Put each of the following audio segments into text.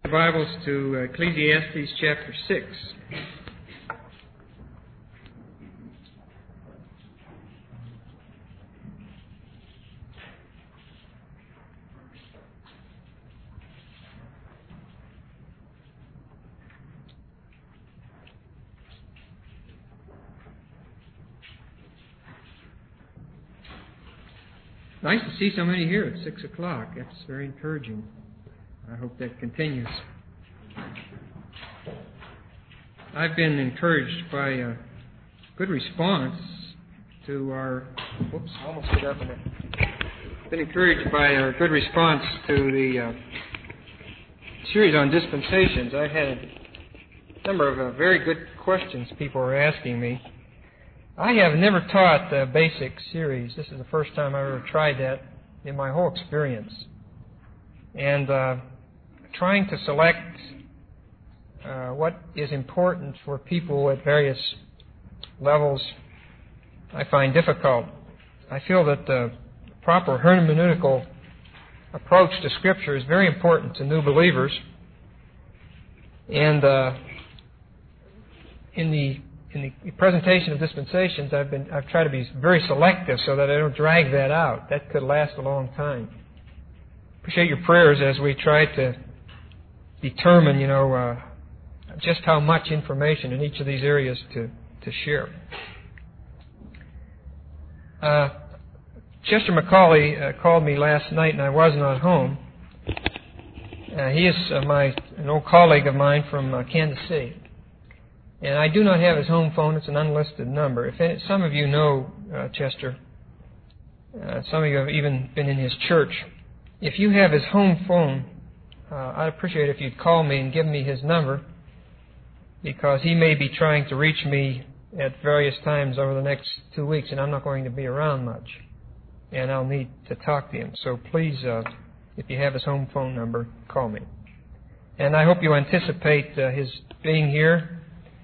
Bibles to Ecclesiastes chapter 6. Nice to see so many here at 6 o'clock. That's very encouraging. I hope that continues. I've been encouraged by a good response to our... Whoops, I almost got up in it. Been encouraged by a good response to the series on dispensations. I had a number of very good questions people were asking me. I have never taught the basic series. This is the first time I've ever tried that in my whole experience. And trying to select what is important for people at various levels, I find difficult. I feel that the proper hermeneutical approach to Scripture is very important to new believers. And in the presentation of dispensations, I've tried to be very selective so that I don't drag that out. That could last a long time. Appreciate your prayers as we try to determine, just how much information in each of these areas to share. Chester McCauley called me last night, and I was not home. He is an old colleague of mine from Kansas City. And I do not have his home phone. It's an unlisted number. Some of you know Chester. Some of you have even been in his church. If you have his home phone, I'd appreciate if you'd call me and give me his number, because he may be trying to reach me at various times over the next 2 weeks, and I'm not going to be around much, and I'll need to talk to him. So please, if you have his home phone number, call me. And I hope you anticipate his being here.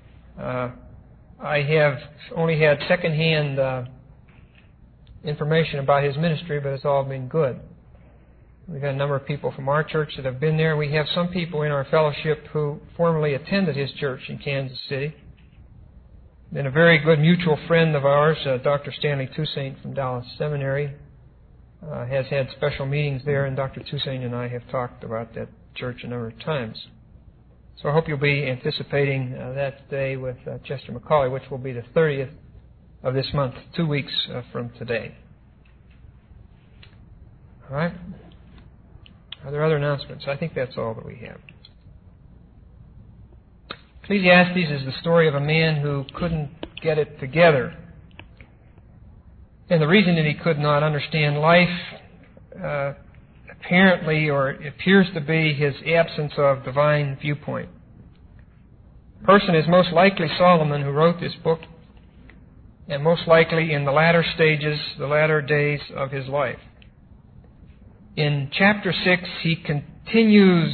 I have only had second-hand information about his ministry, but it's all been good. We've had a number of people from our church that have been there. We have some people in our fellowship who formerly attended his church in Kansas City. Then a very good mutual friend of ours, Dr. Stanley Toussaint from Dallas Seminary, has had special meetings there, and Dr. Toussaint and I have talked about that church a number of times. So I hope you'll be anticipating that day with Chester McCauley, which will be the 30th of this month, 2 weeks from today. All right? Are there other announcements? I think that's all that we have. Ecclesiastes is the story of a man who couldn't get it together. And the reason that he could not understand life apparently, or appears to be, his absence of divine viewpoint. The person is most likely Solomon, who wrote this book, and most likely in the latter stages, the latter days of his life. In chapter 6, he continues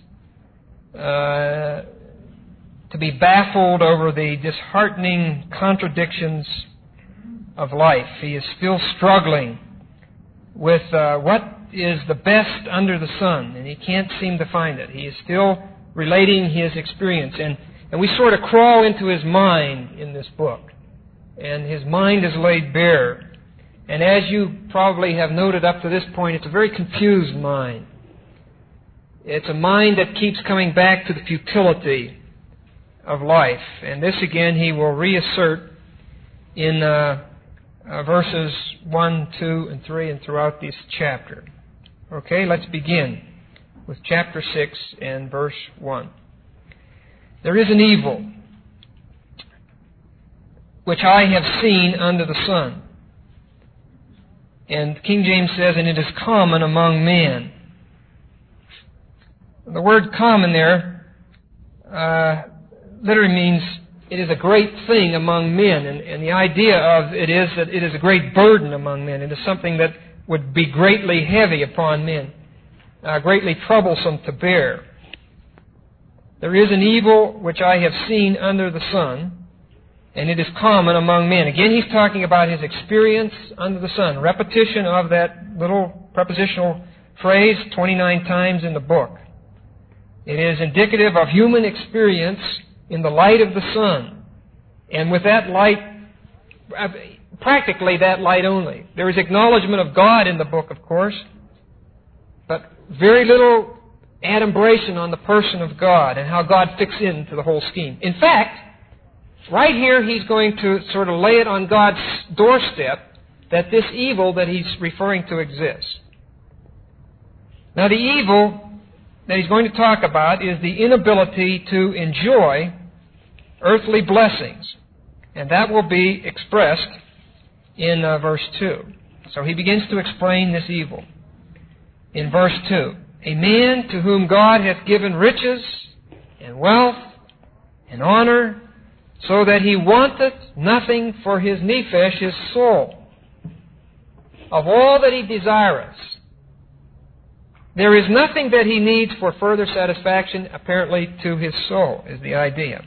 to be baffled over the disheartening contradictions of life. He is still struggling with what is the best under the sun, and he can't seem to find it. He is still relating his experience, and we sort of crawl into his mind in this book, and his mind is laid bare. And as you probably have noted up to this point, it's a very confused mind. It's a mind that keeps coming back to the futility of life. And this again he will reassert in verses 1, 2, and 3 and throughout this chapter. Okay, let's begin with chapter 6 and verse 1. There is an evil which I have seen under the sun. And King James says, and it is common among men. The word common there literally means it is a great thing among men. And the idea of it is that it is a great burden among men. It is something that would be greatly heavy upon men, greatly troublesome to bear. There is an evil which I have seen under the sun, and it is common among men. Again, he's talking about his experience under the sun. Repetition of that little prepositional phrase 29 times in the book. It is indicative of human experience in the light of the sun. And with that light, practically that light only. There is acknowledgement of God in the book, of course, but very little adumbration on the person of God and how God fits into the whole scheme. In fact, right here he's going to sort of lay it on God's doorstep that this evil that he's referring to exists. Now the evil that he's going to talk about is the inability to enjoy earthly blessings. And that will be expressed in verse 2. So he begins to explain this evil. In verse 2, a man to whom God hath given riches and wealth and honor, so that he wanteth nothing for his nephesh, his soul. Of all that he desireth, there is nothing that he needs for further satisfaction, apparently, to his soul, is the idea.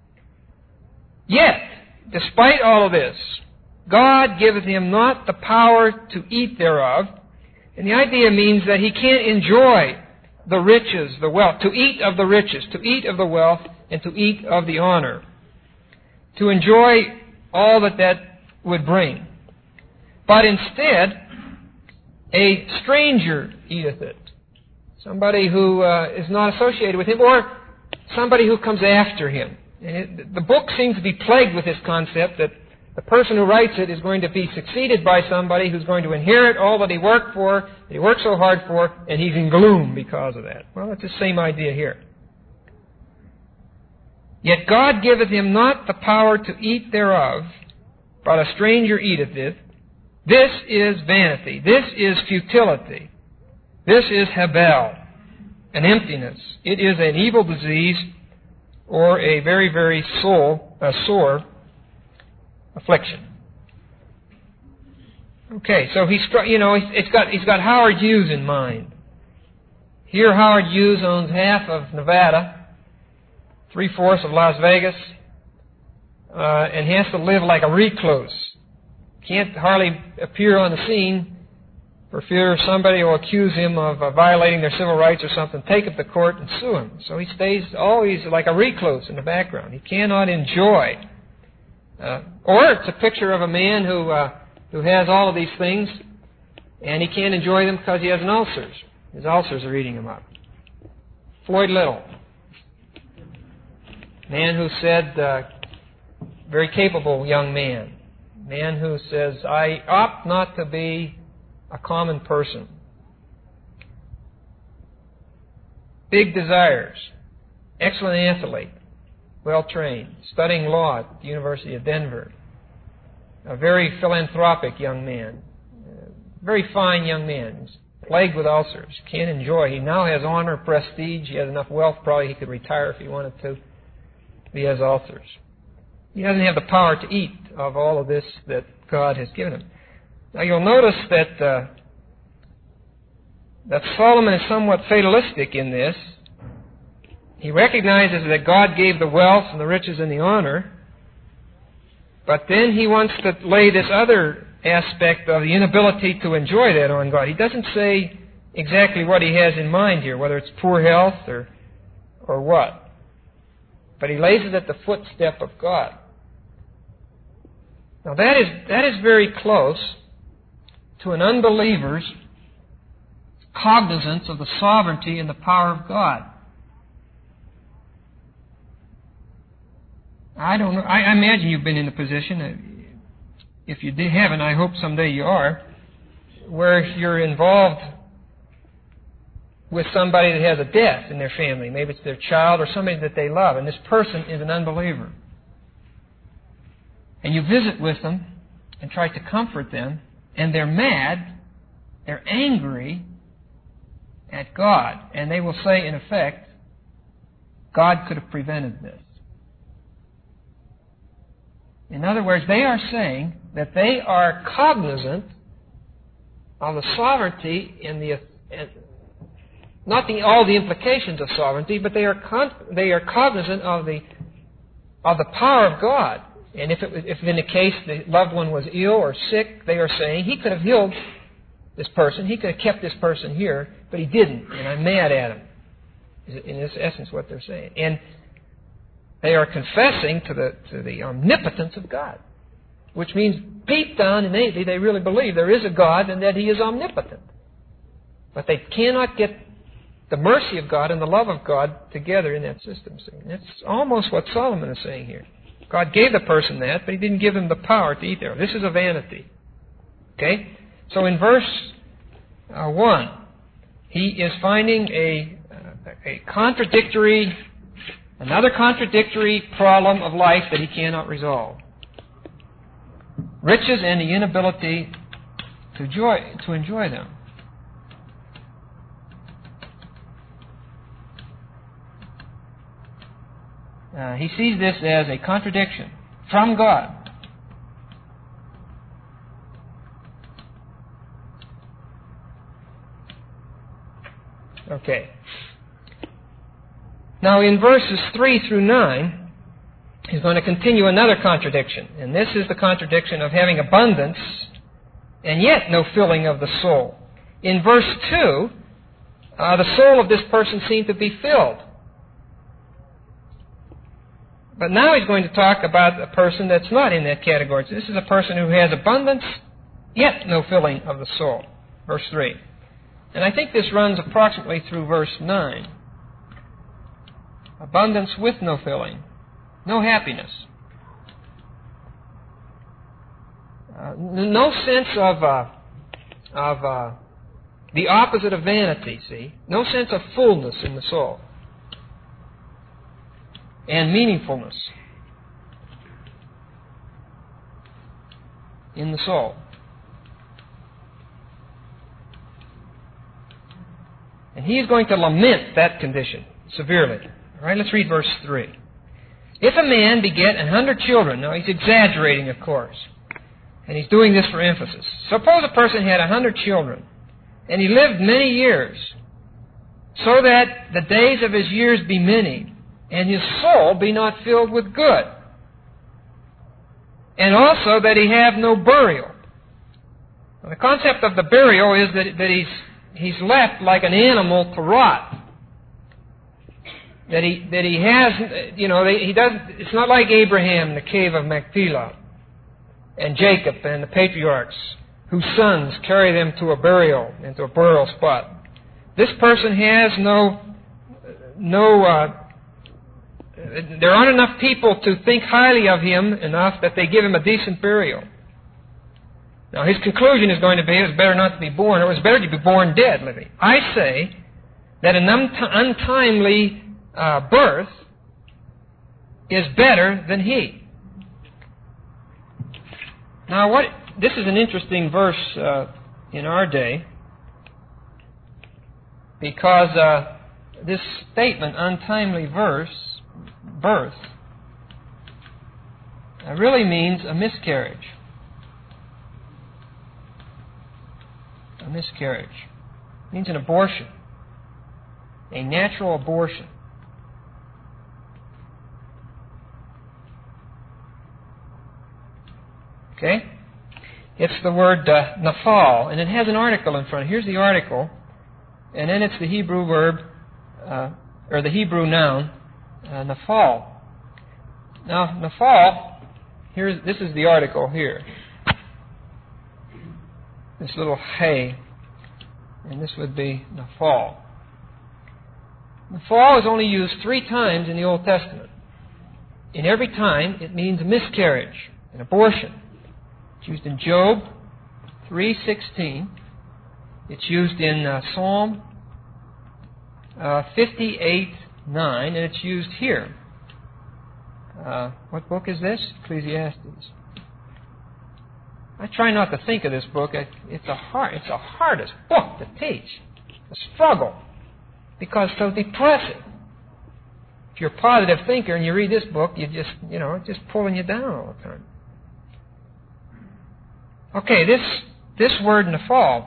Yet, despite all of this, God giveth him not the power to eat thereof. And the idea means that he can't enjoy the riches, the wealth, to eat of the riches, to eat of the wealth, and to eat of the honor, to enjoy all that that would bring. But instead, a stranger eateth it. Somebody who is not associated with him, or somebody who comes after him. And the book seems to be plagued with this concept that the person who writes it is going to be succeeded by somebody who's going to inherit all that he worked for, that he worked so hard for, and he's in gloom because of that. Well, it's the same idea here. Yet God giveth him not the power to eat thereof, but a stranger eateth it. This is vanity. This is futility. This is Hebel, an emptiness. It is an evil disease or a very, very sore affliction. Okay, so he's got Howard Hughes in mind. Here Howard Hughes owns half of Nevada, 3/4 of Las Vegas, and has to live like a recluse. Can't hardly appear on the scene for fear somebody will accuse him of violating their civil rights or something, take him to court and sue him. So he stays always like a recluse in the background. He cannot enjoy. Or it's a picture of a man who has all of these things, and he can't enjoy them because he has an ulcers. His ulcers are eating him up. Floyd Little, man who said, very capable young man who says, I opt not to be a common person. Big desires. Excellent athlete. Well trained. Studying law at the University of Denver. A very philanthropic young man. Very fine young man. He's plagued with ulcers. Can't enjoy. He now has honor, prestige. He has enough wealth. Probably he could retire if he wanted to. He has ulcers. He doesn't have the power to eat of all of this that God has given him. Now you'll notice that Solomon is somewhat fatalistic in this. He recognizes that God gave the wealth and the riches and the honor, but then he wants to lay this other aspect of the inability to enjoy that on God. He doesn't say exactly what he has in mind here, whether it's poor health or what. But he lays it at the footstep of God. Now that is very close to an unbeliever's cognizance of the sovereignty and the power of God. I don't know. I imagine you've been in a position, if you haven't, I hope someday you are, where you're involved with somebody that has a death in their family. Maybe it's their child or somebody that they love, and this person is an unbeliever. And you visit with them and try to comfort them, and they're mad, they're angry at God, and they will say, in effect, God could have prevented this. In other words, they are saying that they are cognizant of the sovereignty and not all the implications of sovereignty, but they are cognizant of the power of God. And if in the case the loved one was ill or sick, they are saying he could have healed this person, he could have kept this person here, but he didn't, and I'm mad at him. in this essence what they're saying. And they are confessing to the omnipotence of God, which means deep down innately they really believe there is a God and that He is omnipotent. But they cannot get the mercy of God and the love of God together in that system. See? And that's almost what Solomon is saying here. God gave the person that, but He didn't give him the power to eat thereof. This is a vanity. Okay? So in verse 1, he is finding another contradictory problem of life that he cannot resolve. Riches and the inability to enjoy them. He sees this as a contradiction from God. Okay. Now in verses 3 through 9, he's going to continue another contradiction. And this is the contradiction of having abundance and yet no filling of the soul. In verse 2, the soul of this person seemed to be filled. But now he's going to talk about a person that's not in that category. So this is a person who has abundance, yet no filling of the soul. Verse 3. And I think this runs approximately through verse 9. Abundance with no filling. No happiness. No sense of the opposite of vanity, see? No sense of fullness in the soul. And meaningfulness in the soul. And he is going to lament that condition severely. All right, let's read verse 3. If a man beget 100 children, now he's exaggerating, of course, and he's doing this for emphasis. Suppose a person had 100 children, and he lived many years, so that the days of his years be many, and his soul be not filled with good, and also that he have no burial. Now, the concept of the burial is that he's left like an animal to rot. That he has, he doesn't. It's not like Abraham in the cave of Machpelah, and Jacob and the patriarchs, whose sons carry them to a burial spot. This person has there aren't enough people to think highly of him enough that they give him a decent burial. Now his conclusion is going to be, it was better not to be born, or it was better to be born dead living. I say that an untimely birth is better than he. Now this is an interesting verse in our day, because this statement, untimely birth, really means a miscarriage. A miscarriage. It means an abortion. A natural abortion. Okay? It's the word nafal, and it has an article in front. Here's the article, and then it's the Hebrew verb, or the Hebrew noun, nafal. Now, nafal, this is the article here. This little hay, and this would be nafal. Nafal is only used 3 times in the Old Testament. In every time, it means a miscarriage, an abortion. It's used in Job 3:16. It's used in Psalm 58:9, and it's used here. What book is this? Ecclesiastes. I try not to think of this book. It's the hardest book to teach. A struggle, because it's so depressing. If you're a positive thinker and you read this book, it's just pulling you down all the time. Okay, this word nafal,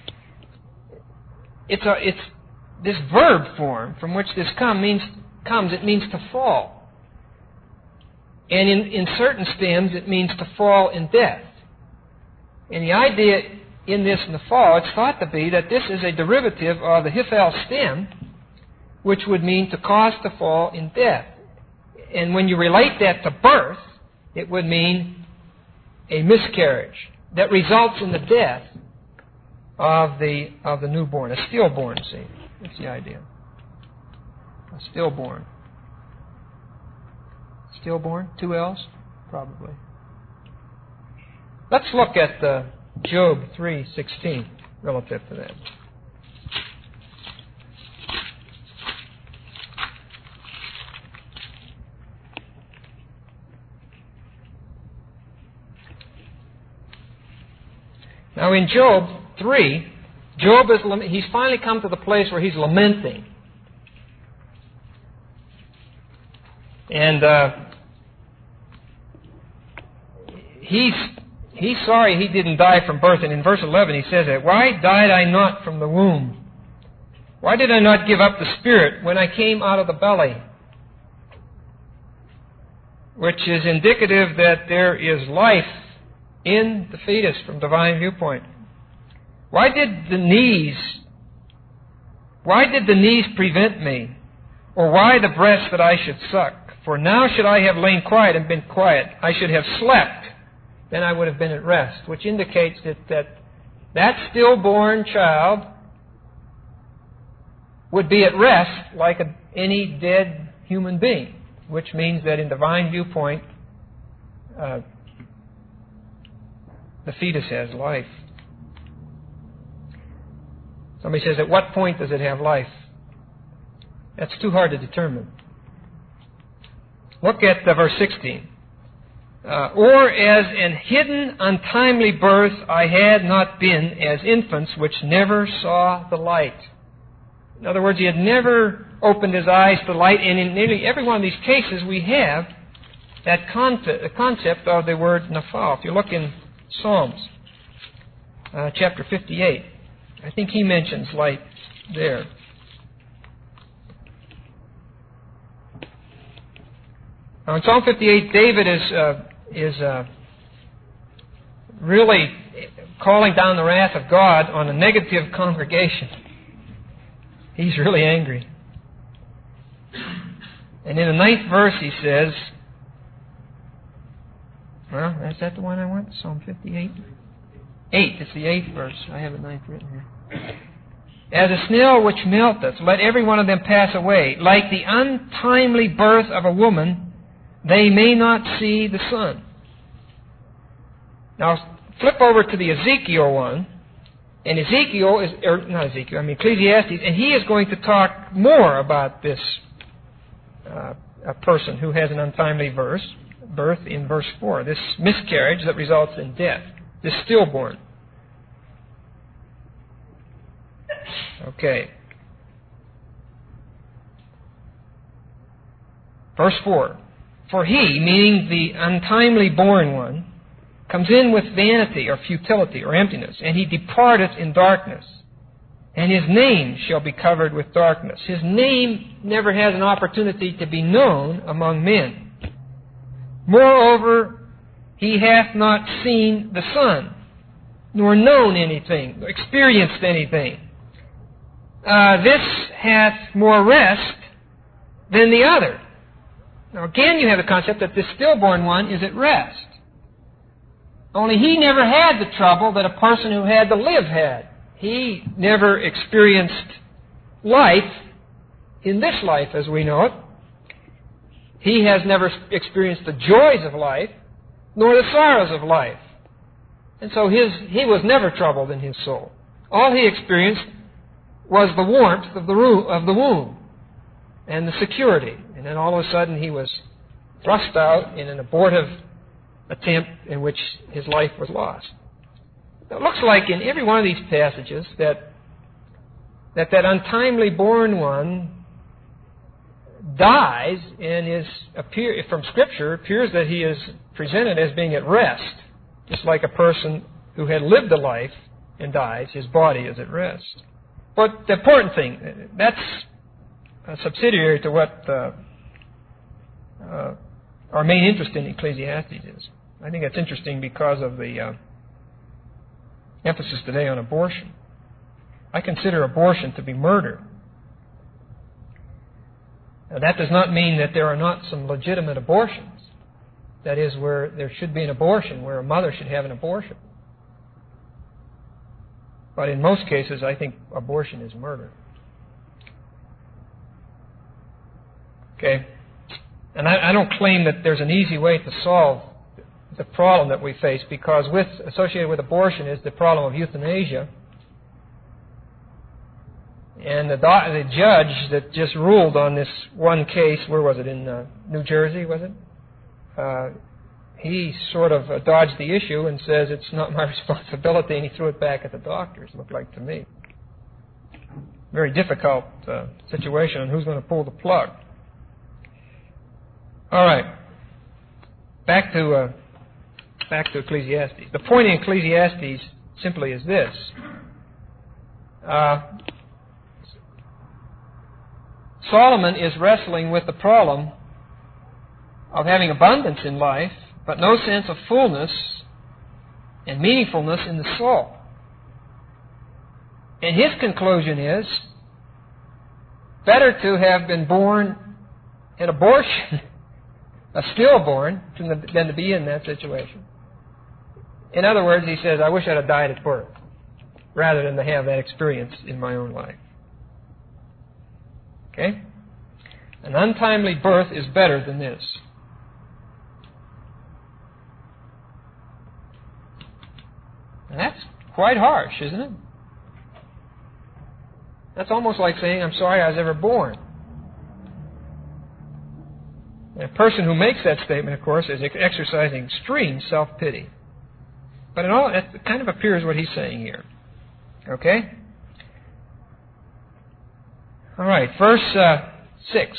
it's this verb form from which this comes. It means to fall, and in certain stems it means to fall in death. And the idea in this nafal, it's thought to be that this is a derivative of the hifal stem, which would mean to cause to fall in death. And when you relate that to birth, it would mean a miscarriage that results in the death of the newborn, a stillborn, see. That's the idea. A stillborn. Stillborn? 2 L's? Probably. Let's look at Job 3:16 relative to that. Now in Job 3, he's finally come to the place where he's lamenting. And he's sorry he didn't die from birth. And in verse 11 he says that, "Why died I not from the womb? Why did I not give up the spirit when I came out of the belly?" Which is indicative that there is life in the fetus from divine viewpoint. Why did the knees prevent me? Or why the breast that I should suck? For now should I have lain quiet and been quiet. I should have slept, then I would have been at rest. Which indicates that stillborn child would be at rest like any dead human being. Which means that in divine viewpoint, the fetus has life. Somebody says, at what point does it have life? That's too hard to determine. Look at verse 16. Or as an hidden, untimely birth I had not been as infants which never saw the light. In other words, he had never opened his eyes to light, and in nearly every one of these cases we have that concept of the word naphal. If you look in Psalms, chapter 58, I think he mentions light there. Now in Psalm 58, David is really calling down the wrath of God on a negative congregation. He's really angry. And in the 9th verse he says, well, is that the one I want? Psalm 58? 8. It's the 8th verse. I have the 9th written here. As a snail which melteth, let every one of them pass away. Like the untimely birth of a woman, they may not see the sun. Now, flip over to the Ezekiel one. And Ecclesiastes, and he is going to talk more about this a person who has an untimely birth in verse 4. This miscarriage that results in death. This stillborn. Okay. Verse 4. For he, meaning the untimely born one, comes in with vanity or futility or emptiness, and he departeth in darkness. And his name shall be covered with darkness. His name never has an opportunity to be known among men. Moreover, he hath not seen the sun, nor known anything, experienced anything. This hath more rest than the other. Now again you have the concept that this stillborn one is at rest. Only he never had the trouble that a person who had to live had. He never experienced life in this life as we know it. He has never experienced the joys of life, nor the sorrows of life. And so he was never troubled in his soul. All he experienced was the warmth of the womb and the security. And then all of a sudden he was thrust out in an abortive attempt in which his life was lost. Now, it looks like in every one of these passages that untimely born one dies and from Scripture appears that he is presented as being at rest, just like a person who had lived a life and dies, his body is at rest. But the important thing, that's a subsidiary to what our main interest in Ecclesiastes is. I think that's interesting because of the emphasis today on abortion. I consider abortion to be murder. Now, that does not mean that there are not some legitimate abortions. That is, where there should be an abortion, where a mother should have an abortion. But in most cases, I think abortion is murder. Okay? And I don't claim that there's an easy way to solve the problem that we face, because associated with abortion is the problem of euthanasia. And the judge that just ruled on this one case, where was it, in New Jersey, was it? He sort of dodged the issue and says it's not my responsibility, and he threw it back at the doctors, it looked like to me. Very difficult situation on who's going to pull the plug. All right. Back to Ecclesiastes. The point in Ecclesiastes simply is this. Solomon is wrestling with the problem of having abundance in life, but no sense of fullness and meaningfulness in the soul. And his conclusion is, better to have been born in abortion, a stillborn, than to be in that situation. In other words, he says, I wish I'd have died at birth, rather than to have that experience in my own life. Okay? An untimely birth is better than this. And that's quite harsh, isn't it? That's almost like saying, I'm sorry I was ever born. And a person who makes that statement, of course, is exercising extreme self-pity. But in all, it kind of appears what he's saying here. Okay? All right, verse 6.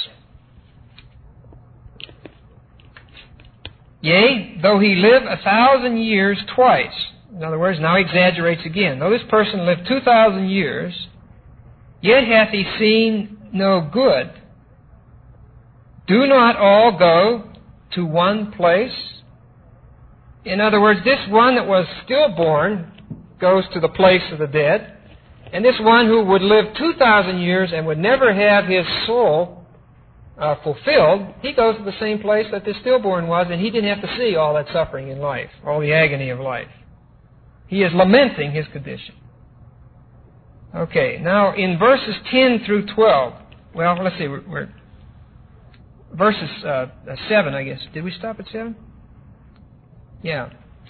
Yea, though he live 1,000 years twice. In other words, now he exaggerates again. Though this person lived 2,000 years, yet hath he seen no good. Do not all go to one place? In other words, this one that was stillborn goes to the place of the dead, and this one who would live 2,000 years and would never have his soul fulfilled, he goes to the same place that the stillborn was, and he didn't have to see all that suffering in life, all the agony of life. He is lamenting his condition. Okay, now in verses 10 through 12, well, let's see, verses 7, I guess. Did we stop at 7? Yeah.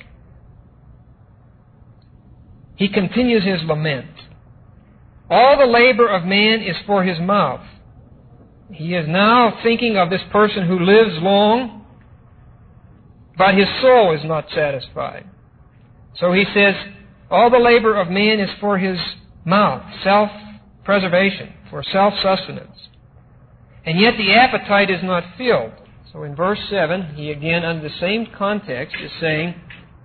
He continues his lament. All the labor of man is for his mouth. He is now thinking of this person who lives long, but his soul is not satisfied. So he says, all the labor of man is for his mouth, self-preservation, for self-sustenance. And yet the appetite is not filled. So in verse 7, he again, under the same context, is saying,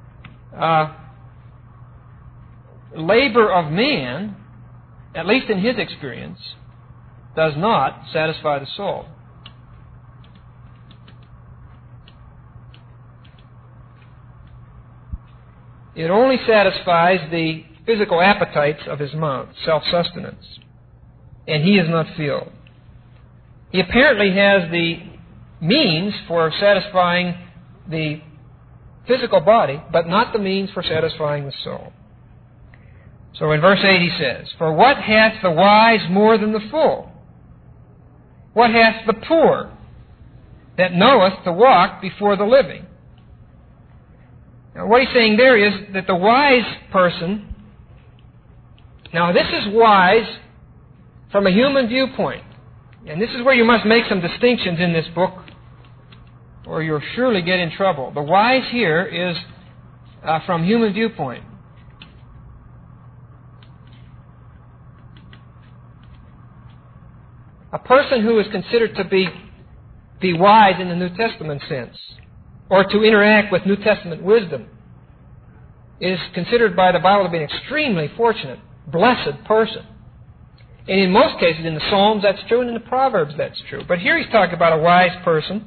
labor of man, at least in his experience, does not satisfy the soul. It only satisfies the physical appetites of his mouth, self-sustenance. And he is not filled. He apparently has the means for satisfying the physical body, but not the means for satisfying the soul. So in verse 8 he says, For what hath the wise more than the fool? What hath the poor that knoweth to walk before the living? Now what he's saying there is that the wise person, now this is wise from a human viewpoint. And this is where you must make some distinctions in this book, or you'll surely get in trouble. The wise here is from human viewpoint. A person who is considered to be wise in the New Testament sense, or to interact with New Testament wisdom, is considered by the Bible to be an extremely fortunate, blessed person. And in most cases, in the Psalms, that's true, and in the Proverbs, that's true. But here he's talking about a wise person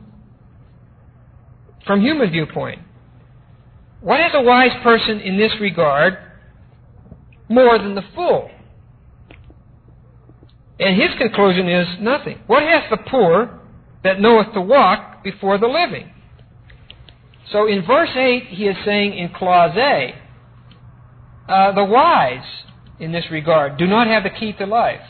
from human viewpoint. What has a wise person in this regard more than the fool? And his conclusion is nothing. What hath the poor that knoweth to walk before the living. So in verse 8, he is saying in clause A, the wise, in this regard, do not have the key to life.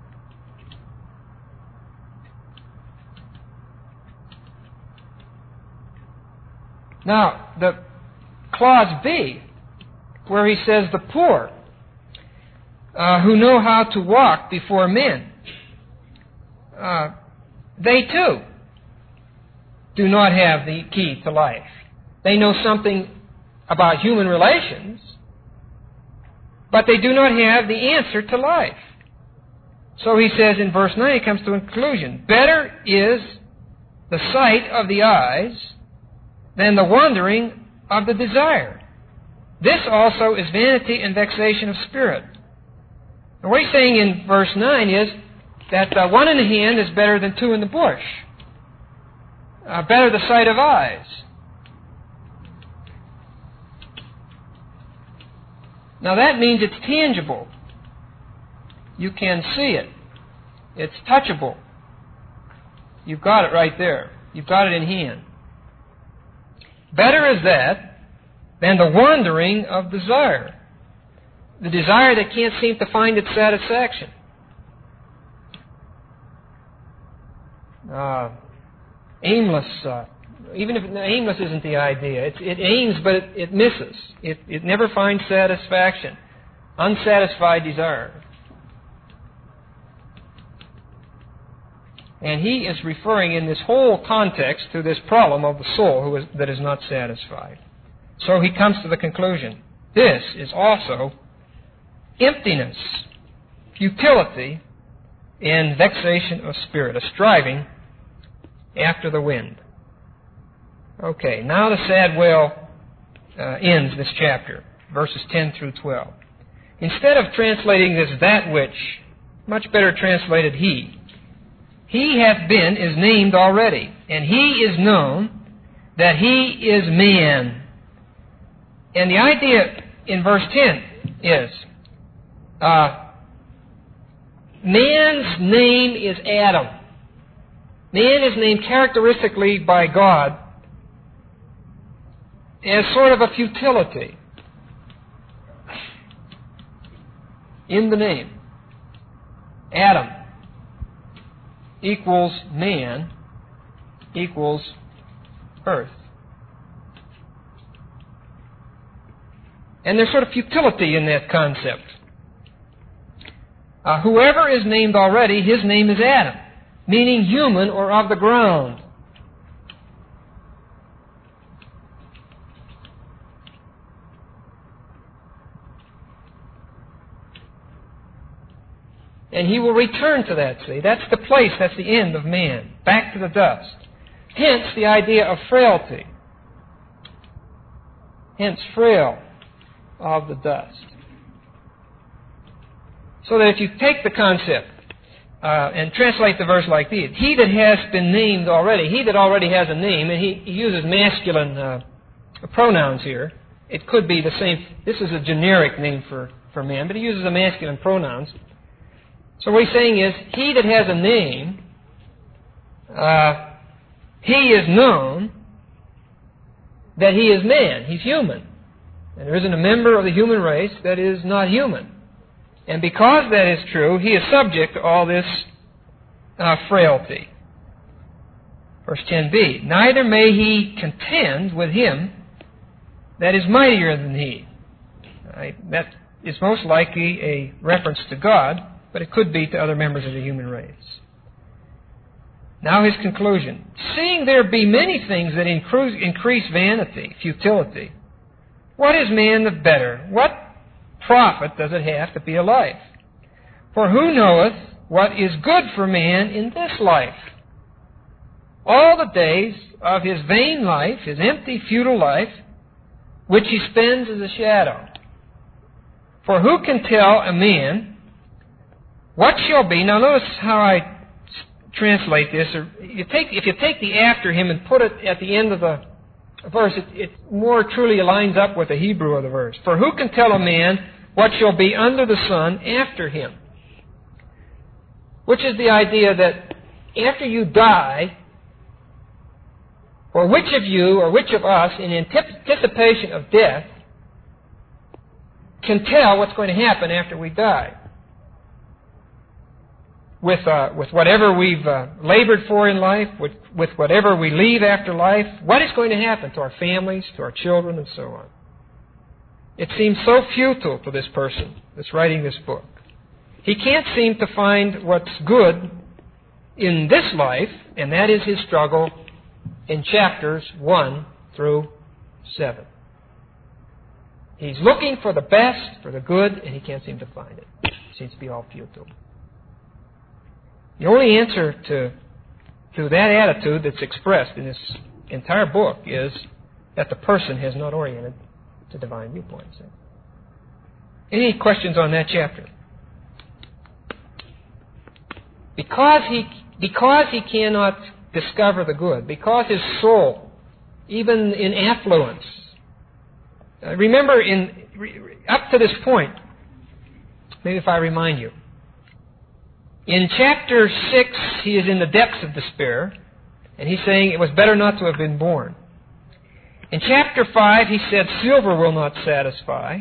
Now, the clause B, where he says the poor, who know how to walk before men, they too do not have the key to life. They know something about human relations, but they do not have the answer to life. So he says in verse 9, he comes to a conclusion. Better is the sight of the eyes than the wandering of the desire. This also is vanity and vexation of spirit. And what he's saying in verse 9 is that one in the hand is better than two in the bush. Better the sight of eyes. Now that means it's tangible. You can see it. It's touchable. You've got it right there. You've got it in hand. Better is that than the wandering of desire. The desire that can't seem to find its satisfaction. Aimless. Even if aimless isn't the idea. It aims, but it misses. It never finds satisfaction. Unsatisfied desire. And he is referring in this whole context to this problem of the soul that is not satisfied. So he comes to the conclusion. This is also emptiness, futility, and vexation of spirit, a striving after the wind. Okay, now the sad wail ends this chapter, verses 10 through 12. Instead of translating this that which, much better translated he. He hath been is named already, and he is known that he is man. And the idea in verse 10 is, man's name is Adam. Man is named characteristically by God as sort of a futility in the name. Adam equals man equals earth. And there's sort of futility in that concept. Whoever is named already, his name is Adam, meaning human or of the ground. And he will return to that, see. That's the place, that's the end of man, back to the dust. Hence the idea of frailty. Hence frail of the dust. So that if you take the concept and translate the verse like this, he that has been named already, he that already has a name, and he uses masculine pronouns here. It could be the same. This is a generic name for man, but he uses the masculine pronouns. So what he's saying is, he that has a name, he is known that he is man. He's human. And there isn't a member of the human race that is not human. And because that is true, he is subject to all this frailty. Verse 10b, neither may he contend with him that is mightier than he. That is most likely a reference to God, but it could be to other members of the human race. Now his conclusion. Seeing there be many things that increase vanity, futility, what is man the better? What profit does it have to be alive? For who knoweth what is good for man in this life? All the days of his vain life, his empty, futile life, which he spends as a shadow. For who can tell a man what shall be? Now notice how I translate this. If you take the after him and put it at the end of the verse, it more truly lines up with the Hebrew of the verse. For who can tell a man what shall be under the sun after him? Which is the idea that after you die, Or which of you, or which of us, in anticipation of death, can tell what's going to happen after we die? With whatever we've labored for in life, with whatever we leave after life, what is going to happen to our families, to our children, and so on? It seems so futile to this person that's writing this book. He can't seem to find what's good in this life, and that is his struggle in chapters 1 through 7. He's looking for the best, for the good, and he can't seem to find it. It seems to be all futile. The only answer to that attitude that's expressed in this entire book is that the person has not oriented to divine viewpoints. Any questions on that chapter? Because he cannot discover the good, because his soul, even in affluence, remember up to this point, maybe if I remind you, in chapter 6, he is in the depths of despair, and he's saying it was better not to have been born. In chapter 5, he said silver will not satisfy.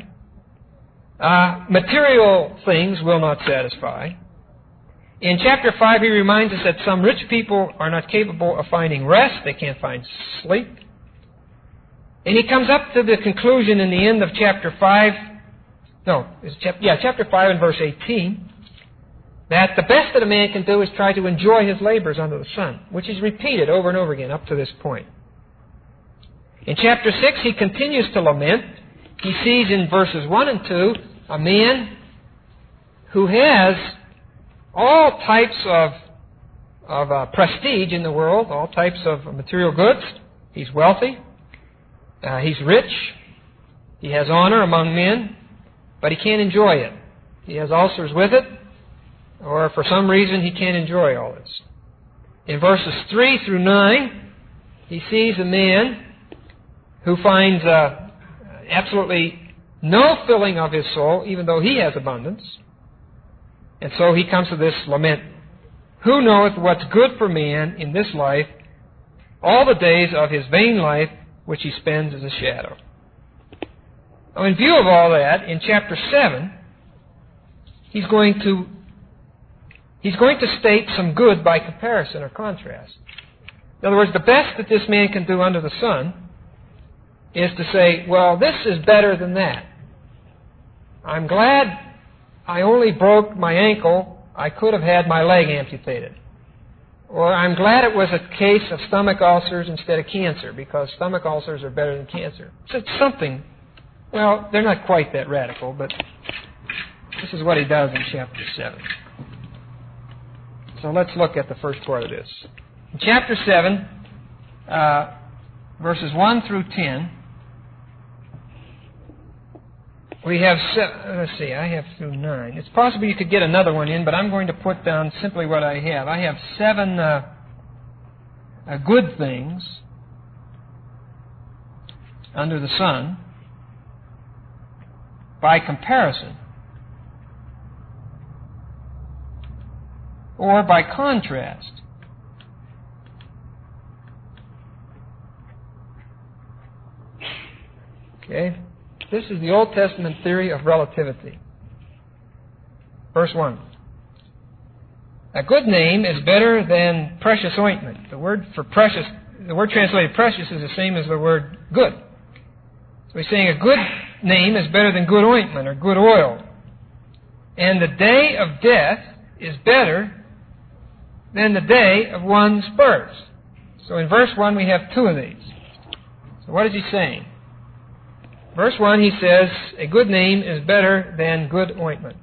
Material things will not satisfy. In chapter 5, he reminds us that some rich people are not capable of finding rest. They can't find sleep. And he comes up to the conclusion in the end of chapter 5, chapter 5 and verse 18, that the best that a man can do is try to enjoy his labors under the sun, which is repeated over and over again up to this point. In chapter 6, he continues to lament. He sees in verses 1 and 2 a man who has all types of prestige in the world, all types of material goods. He's wealthy. He's rich. He has honor among men, but he can't enjoy it. He has ulcers with it, or for some reason he can't enjoy all this. In verses 3 through 9, he sees a man who finds absolutely no filling of his soul, even though he has abundance. And so he comes to this lament. Who knoweth what's good for man in this life, all the days of his vain life, which he spends as a shadow? Now, in view of all that, in chapter 7, he's going to state some good by comparison or contrast. In other words, the best that this man can do under the sun is to say, well, this is better than that. I'm glad I only broke my ankle. I could have had my leg amputated. Or I'm glad it was a case of stomach ulcers instead of cancer, because stomach ulcers are better than cancer. So it's something. Well, they're not quite that radical, but this is what he does in chapter 7. So let's look at the first part of this. In chapter 7, verses 1 through 10, we have, I have through 9. It's possible you could get another one in, but I'm going to put down simply what I have. I have 7 good things under the sun by comparison, or by contrast. Okay? This is the Old Testament theory of relativity. Verse 1. A good name is better than precious ointment. The word translated precious is the same as the word good. So he's saying a good name is better than good ointment or good oil. And the day of death is better than the day of one's birth. So in verse 1 we have 2 of these. So what is he saying? Verse 1, he says, a good name is better than good ointment.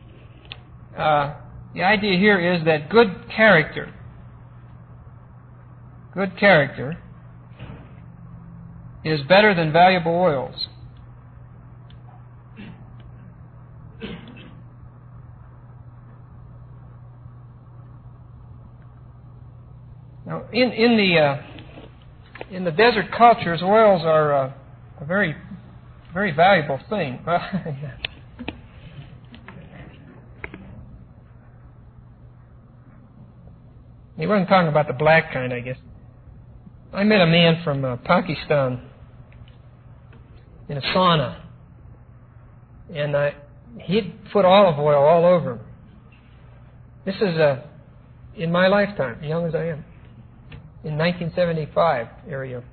The idea here is that good character is better than valuable oils. Now, in the desert cultures, oils are a very valuable thing. He wasn't talking about the black kind, I guess. I met a man from Pakistan in a sauna, and he'd put olive oil all over him. This is in my lifetime, young as I am, in 1975 area.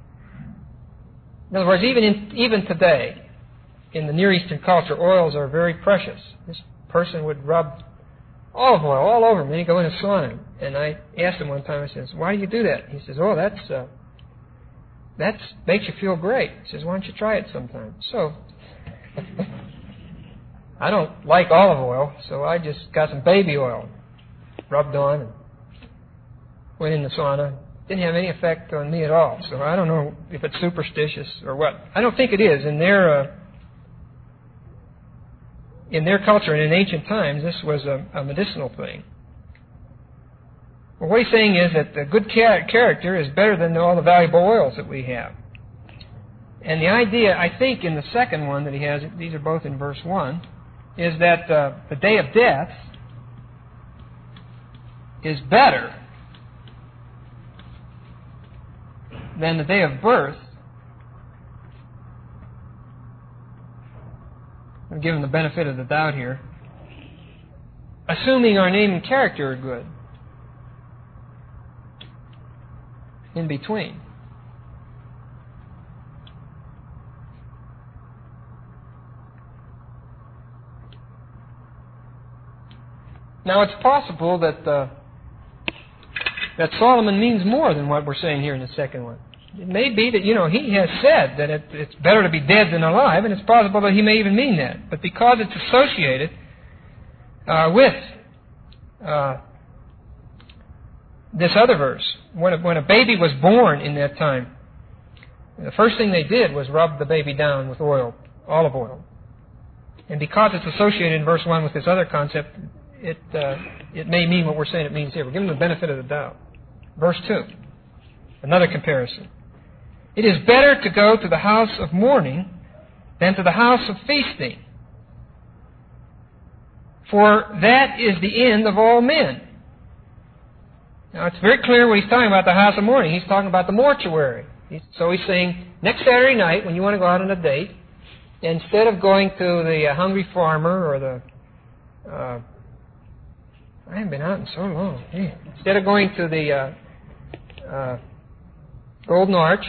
In other words, even today, in the Near Eastern culture, oils are very precious. This person would rub olive oil all over him, then he'd go in a sauna. And I asked him one time, I says, "Why do you do that?" He says, "Oh, that makes you feel great." He says, "Why don't you try it sometime?" So, I don't like olive oil, so I just got some baby oil, rubbed on, and went in the sauna. Didn't have any effect on me at all. So I don't know if it's superstitious or what. I don't think it is. In their culture and in ancient times, this was a medicinal thing. Well, what he's saying is that the good character is better than all the valuable oils that we have. And the idea, I think, in the second one that he has, these are both in verse 1, is that the day of death is better than the day of birth. I'm giving the benefit of the doubt here. Assuming our name and character are good. In between. Now, it's possible that Solomon means more than what we're saying here in the second one. It may be that, he has said that it's better to be dead than alive, and it's possible that he may even mean that. But because it's associated with this other verse, when a baby was born in that time, the first thing they did was rub the baby down with oil, olive oil. And because it's associated in verse 1 with this other concept, it may mean what we're saying it means here. We're giving them the benefit of the doubt. Verse 2, another comparison. It is better to go to the house of mourning than to the house of feasting, for that is the end of all men. Now, it's very clear when he's talking about the house of mourning. He's talking about the mortuary. So he's saying, next Saturday night, when you want to go out on a date, instead of going to the Hungry Farmer or the... I haven't been out in so long. Hey. Instead of going to the Golden Arch,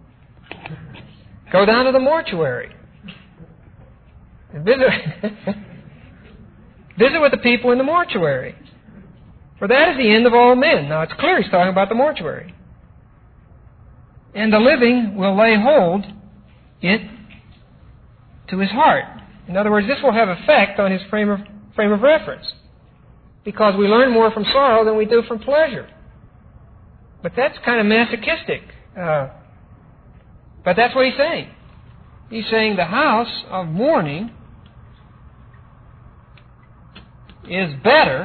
go down to the mortuary and visit with the people in the mortuary. For that is the end of all men. Now, it's clear he's talking about the mortuary. And the living will lay hold it to his heart. In other words, this will have effect on his frame of reference. Because we learn more from sorrow than we do from pleasure. But that's kind of masochistic. But that's what he's saying. He's saying the house of mourning is better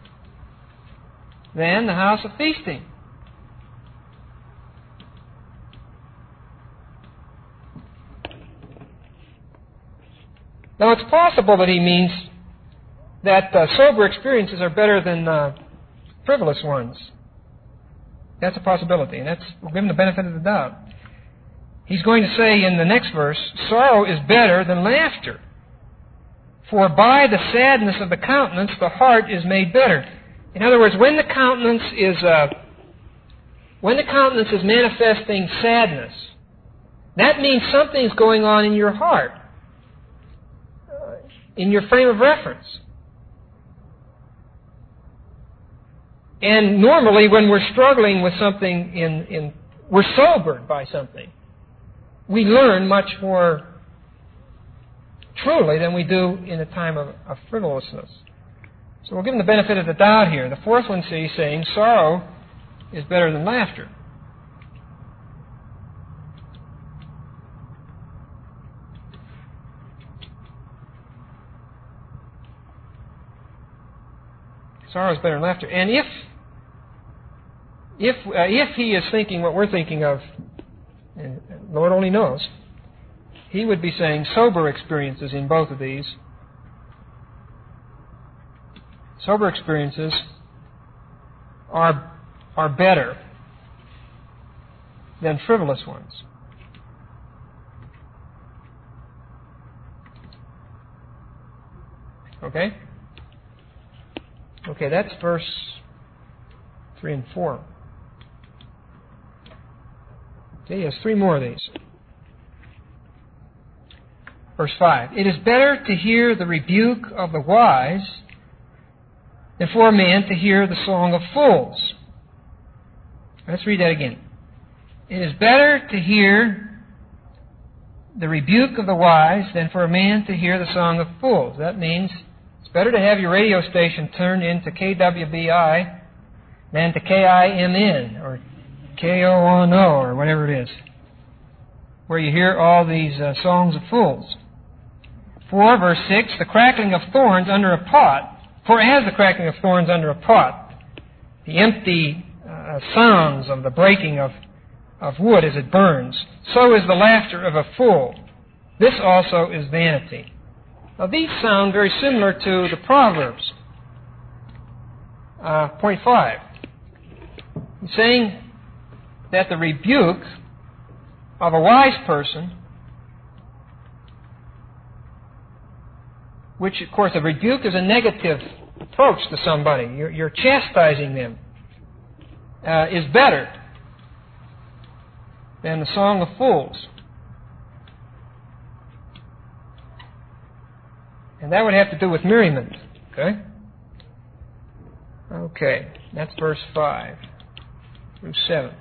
than the house of feasting. Now, it's possible that he means that sober experiences are better than frivolous ones. That's a possibility, and we'll give him the benefit of the doubt. He's going to say in the next verse, sorrow is better than laughter, for by the sadness of the countenance the heart is made better. In other words, when the countenance is manifesting sadness, that means something's going on in your heart, in your frame of reference. And normally, when we're struggling with something, we're sobered by something, we learn much more truly than we do in a time of frivolousness. So we'll give him the benefit of the doubt here. The fourth one he's saying, sorrow is better than laughter. Sorrow is better than laughter. And if he is thinking what we're thinking of, and Lord only knows, he would be saying sober experiences in both of these. Sober experiences are better than frivolous ones. Okay? Okay, that's verse 3 and 4. Okay, yes, 3 more of these. Verse 5. It is better to hear the rebuke of the wise than for a man to hear the song of fools. Let's read that again. It is better to hear the rebuke of the wise than for a man to hear the song of fools. That means it's better to have your radio station turned into KWBI than to KIMN or KONO or whatever it is, where you hear all these songs of fools. 4, verse 6, the crackling of thorns under a pot. For as the crackling of thorns under a pot, the empty sounds of the breaking of wood as it burns, so is the laughter of a fool. This also is vanity. Now these sound very similar to the Proverbs. Point 5. He's saying that the rebuke of a wise person, which, of course, a rebuke is a negative approach to somebody. You're chastising them, is better than the song of fools. And that would have to do with merriment. Okay? Okay, that's verse 5 through 7.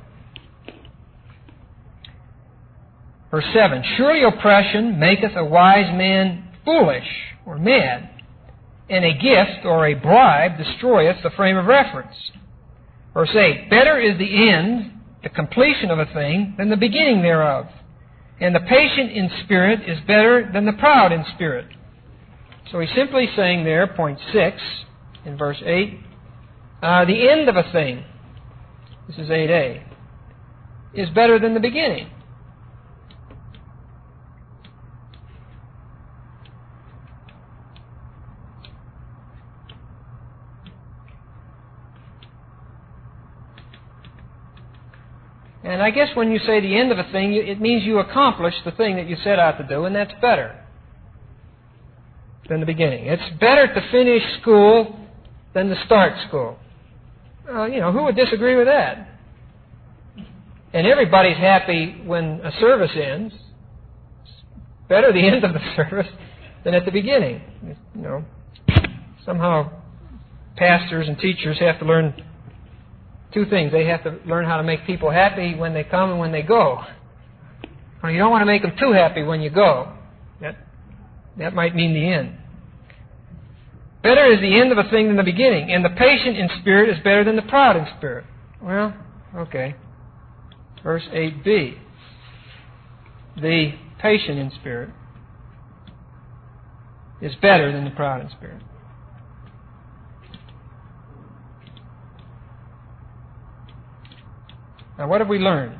Verse 7, surely oppression maketh a wise man foolish or mad, and a gift or a bribe destroyeth the frame of reference. Verse 8, better is the end, the completion of a thing, than the beginning thereof. And the patient in spirit is better than the proud in spirit. So he's simply saying there, point 6, in verse 8, the end of a thing, this is 8a, is better than the beginning. And I guess when you say the end of a thing, it means you accomplished the thing that you set out to do, and that's better than the beginning. It's better to finish school than to start school. Who would disagree with that? And everybody's happy when a service ends. It's better the end of the service than at the beginning. Somehow pastors and teachers have to learn 2 things. They have to learn how to make people happy when they come and when they go. Well, you don't want to make them too happy when you go. That might mean the end. Better is the end of a thing than the beginning, and the patient in spirit is better than the proud in spirit. Well, okay. Verse 8b. The patient in spirit is better than the proud in spirit. Now, what have we learned?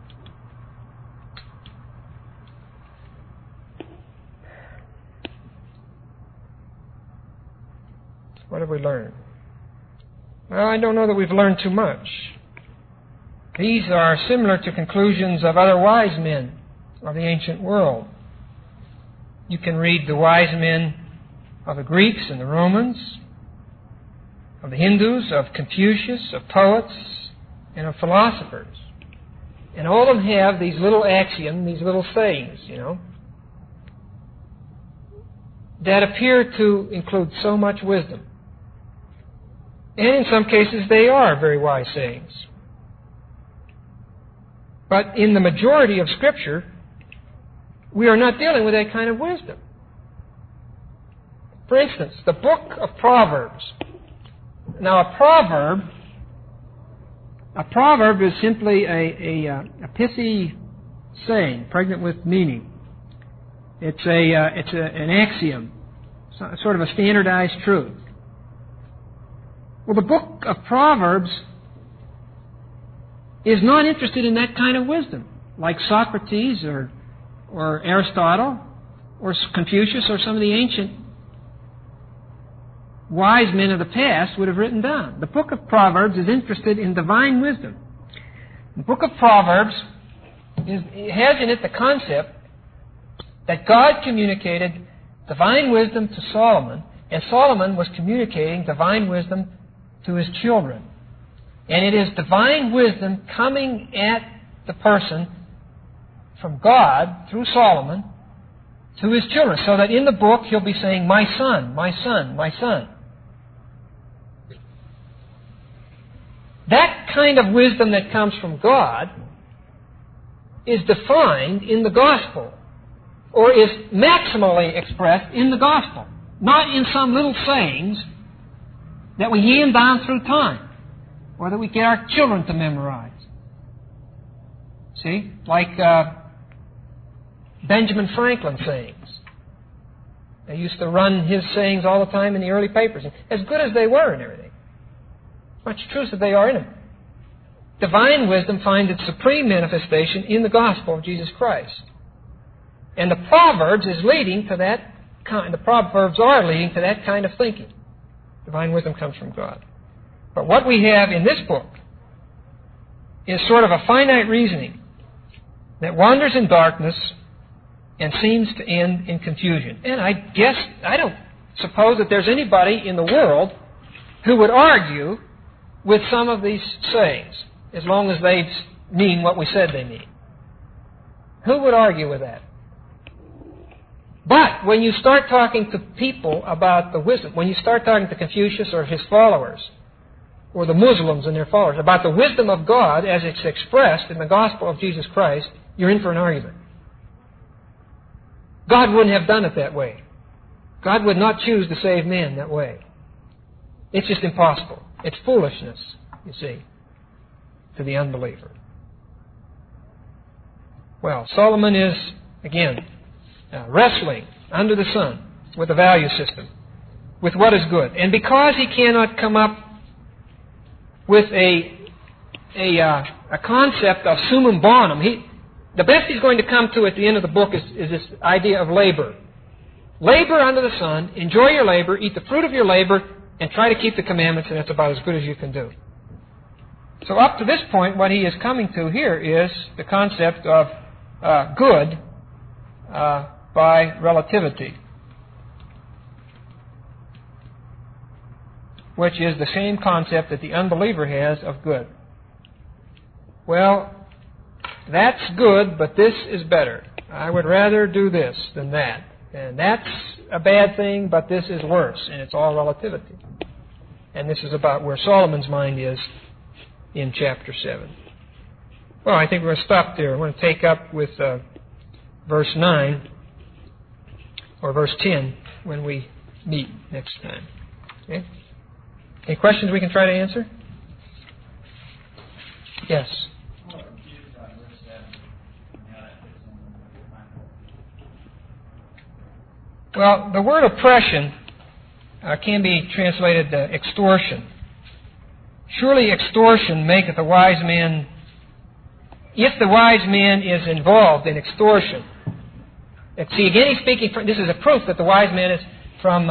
What have we learned? Well, I don't know that we've learned too much. These are similar to conclusions of other wise men of the ancient world. You can read the wise men of the Greeks and the Romans, of the Hindus, of Confucius, of poets, and of philosophers. And all of them have these little axioms, these little sayings, that appear to include so much wisdom. And in some cases, they are very wise sayings. But in the majority of Scripture, we are not dealing with that kind of wisdom. For instance, the book of Proverbs. Now, a proverb is simply a pithy saying, pregnant with meaning. It's an axiom, sort of a standardized truth. Well, the book of Proverbs is not interested in that kind of wisdom, like Socrates or Aristotle or Confucius or some of the ancient wise men of the past would have written down. The book of Proverbs is interested in divine wisdom. The book of Proverbs it has in it the concept that God communicated divine wisdom to Solomon, and Solomon was communicating divine wisdom to his children. And it is divine wisdom coming at the person from God through Solomon to his children, so that in the book he'll be saying, "My son, my son, my son." That kind of wisdom that comes from God is defined in the gospel, or is maximally expressed in the gospel, not in some little sayings that we hand down through time, or that we get our children to memorize. See? Like Benjamin Franklin sayings. They used to run his sayings all the time in the early papers, as good as they were and everything. Much truth that they are in them. Divine wisdom finds its supreme manifestation in the gospel of Jesus Christ. And the Proverbs is leading to that kind. The Proverbs are leading to that kind of thinking. Divine wisdom comes from God. But what we have in this book is sort of a finite reasoning that wanders in darkness and seems to end in confusion. And I don't suppose that there's anybody in the world who would argue with some of these sayings, as long as they mean what we said they mean. Who would argue with that? But when you start talking to people about the wisdom, when you start talking to Confucius or his followers, or the Muslims and their followers, about the wisdom of God as it's expressed in the gospel of Jesus Christ, you're in for an argument. God wouldn't have done it that way. God would not choose to save man that way. It's just impossible. It's foolishness, you see, to the unbeliever. Well, Solomon is, again, wrestling under the sun with a value system, with what is good. And because he cannot come up with a concept of summum bonum, the best he's going to come to at the end of the book is this idea of labor. Labor under the sun, enjoy your labor, eat the fruit of your labor, and try to keep the commandments, and that's about as good as you can do. So up to this point, what he is coming to here is the concept of good by relativity, which is the same concept that the unbeliever has of good. Well, that's good, but this is better. I would rather do this than that. And that's a bad thing, but this is worse. And it's all relativity. And this is about where Solomon's mind is in chapter 7. Well, I think we're going to stop there. We're going to take up with verse 9 or verse 10 when we meet next time. Okay? Any questions we can try to answer? Yes. Well, the word oppression can be translated extortion. Surely extortion maketh a wise man, if the wise man is involved in extortion. See, again, he's speaking, this is a proof that the wise man is from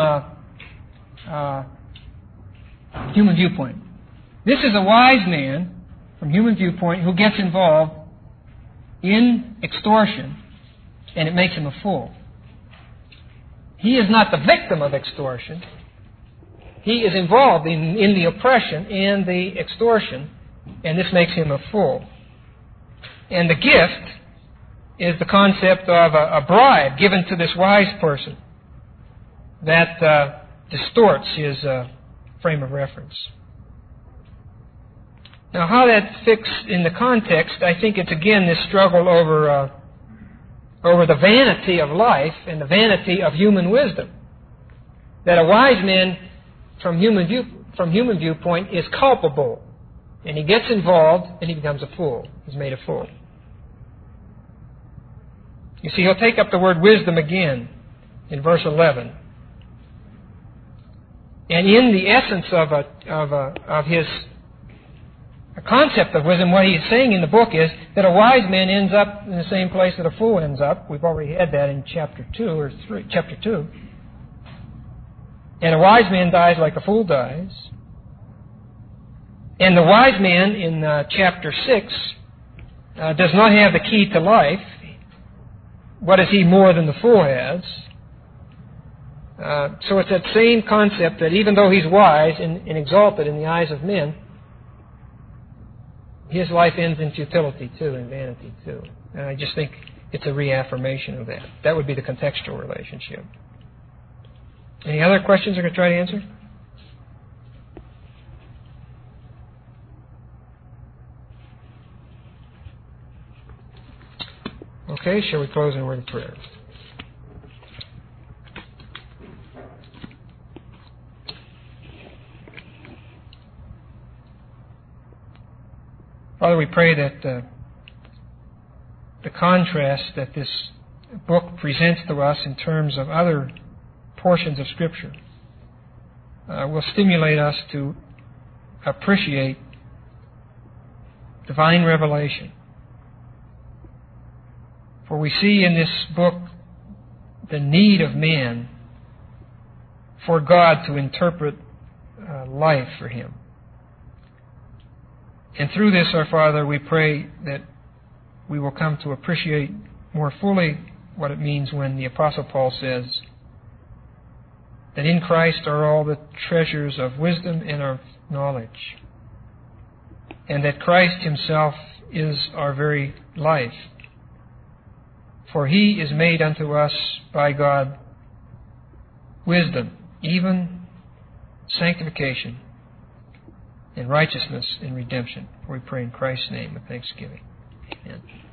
human viewpoint. This is a wise man from human viewpoint who gets involved in extortion, and it makes him a fool. He is not the victim of extortion. He is involved in the oppression and the extortion, and this makes him a fool. And the gift is the concept of a bribe given to this wise person that distorts his frame of reference. Now, how that fits in the context, I think it's again this struggle over the vanity of life and the vanity of human wisdom. That a wise man, from human viewpoint, is culpable, and he gets involved, and he becomes a fool. He's made a fool. You see, he'll take up the word wisdom again in verse 11. And in the essence of his concept of wisdom, what he's saying in the book is that a wise man ends up in the same place that a fool ends up. We've already had that in chapter 2. And a wise man dies like a fool dies. And the wise man in chapter 6 does not have the key to life. What is he more than the fool has? So it's that same concept that even though he's wise and exalted in the eyes of men, his life ends in futility too, in vanity too. And I just think it's a reaffirmation of that. That would be the contextual relationship. Any other questions I could try to answer? Okay, shall we close in a word of prayer? Father, we pray that the contrast that this book presents to us in terms of other portions of Scripture will stimulate us to appreciate divine revelation. For we see in this book the need of man for God to interpret life for him. And through this, our Father, we pray that we will come to appreciate more fully what it means when the Apostle Paul says that in Christ are all the treasures of wisdom and of knowledge, and that Christ himself is our very life. For he is made unto us by God wisdom, even sanctification, and righteousness and redemption. For we pray in Christ's name with thanksgiving. Amen.